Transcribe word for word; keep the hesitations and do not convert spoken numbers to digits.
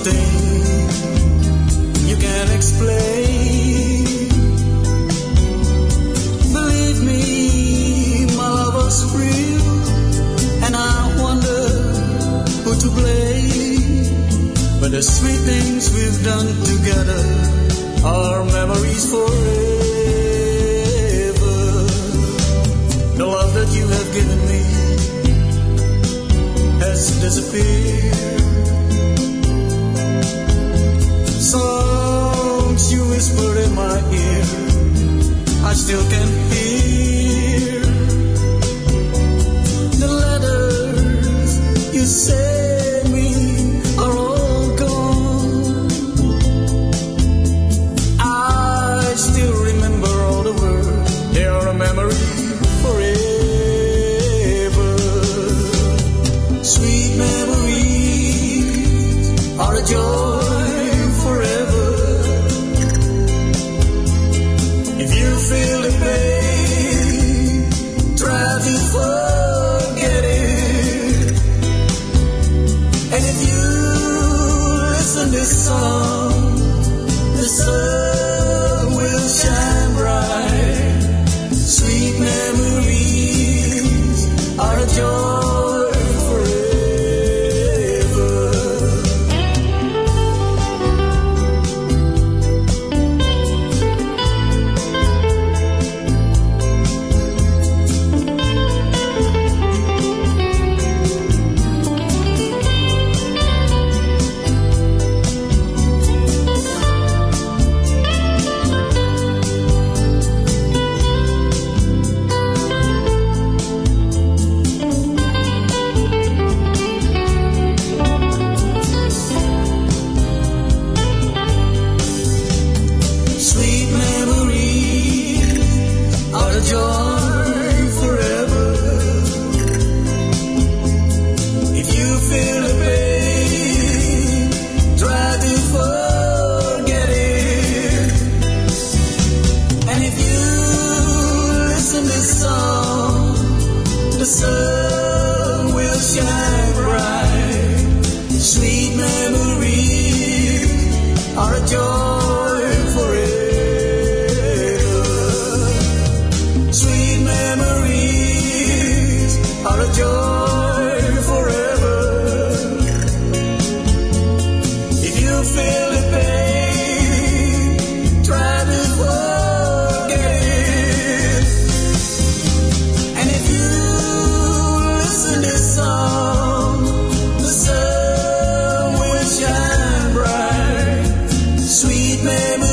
something you can't explain. Believe me, my love was real, and I wonder who to blame. But the sweet things we've done together are memories forever. The love that you have given me has disappeared. Songs you whispered in my ear, I still can hear. The letters you sent me are all gone. I still remember all the words, they are a memory forever. Sweet memories are a joy forever. If you feel the pain, try to forget it. And if you listen this song, the sun will shine bright. Sweet memories are a joy forever. Sweet memories are a joy forever. If you feel the pain, try to forget it. And if you listen this song, the sun will shine bright. Sweet memories are a joy forever. Sweet memories are a joy forever. If you feel the pain, try to forget it. And if you listen this song, the sun will shine bright. Sweet memories